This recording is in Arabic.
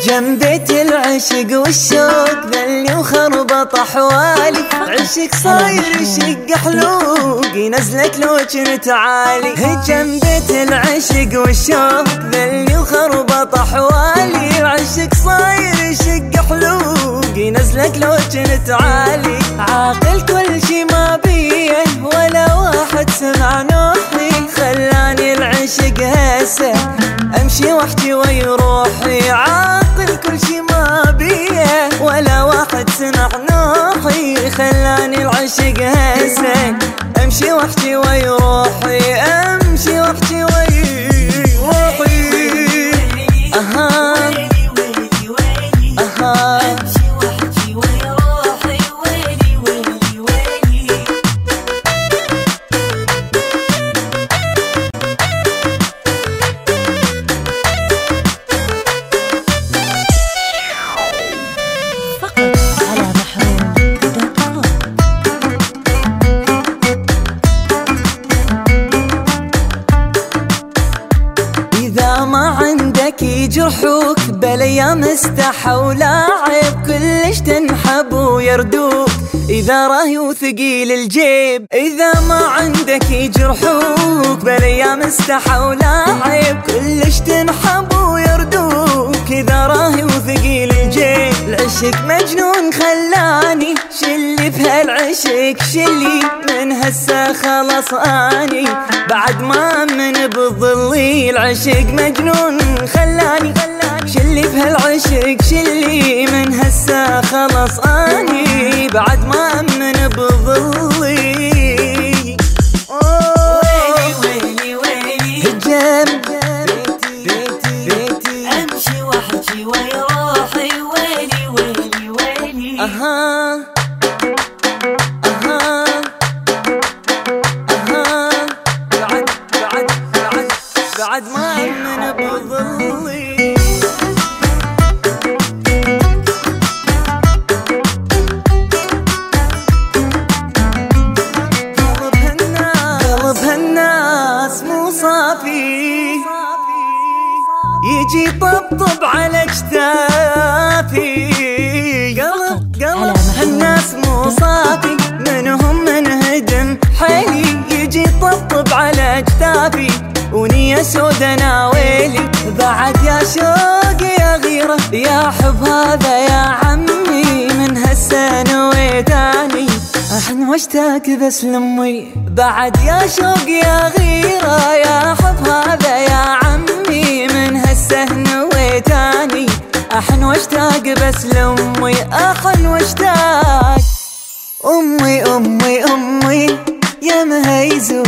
هجم بيت العشق والشوق ذلي وخربط احوالي، عشق صاير يشق حلوق ينزلك لو كنت عالي. هجم بيت العشق والشوق ذلي وخربط احوالي، عشق صاير يشق حلوق ينزلك لو كنت عالي. عاقل كل شي ما بيه ولا واحد سمع نوحي، خلاني العشق هسه امشي واحكي وي روحي. عاقل كل شي ما بيه ولا واحد سمع نوحي، خلاني العشق هسه امشي واحكي وي روحي، امشي واحكي وي روحي. اها اها يجرحوك بالايام استحوا لاعب، كلش تنحب ويردوك اذا راهي وثقيل الجيب. اذا ما عندك يجرحوك بالايام استحوا لاعب، كلش تنحب ويردوك اذا راهي وثقيل الجيب. العشق مجنون خلاني شلي بهالعشق شلي، من هسه خلاص اني بعد ما من بظلي. العشق مجنون خلاني شلي بهالعشق شلي، من هسه خلاص اني بعد ما من بظلي. ويلي ويلي هجم بيتي امشي واحكي وي روحي. ويلي ويلي ويلي اها اها اها بعد ما من بظلي. قلب هالناس مو صافي، يجي طبطب على اجتافي. قلب هالناس مو صافي، منهم من هدم حيلي، يجي طبطب على اجتافي ونية سودا ناويلي. بعد يا شوق يا غيرة يا حب هذا يا عمي، من هسه نويتاني احن واشتاق بس لامي. بعد يا شوق يا غيرة يا حب هذا يا عمي، من هسه نويتاني احن واشتاق بس لامي. احن واشتاق امي امي امي يا مهيزو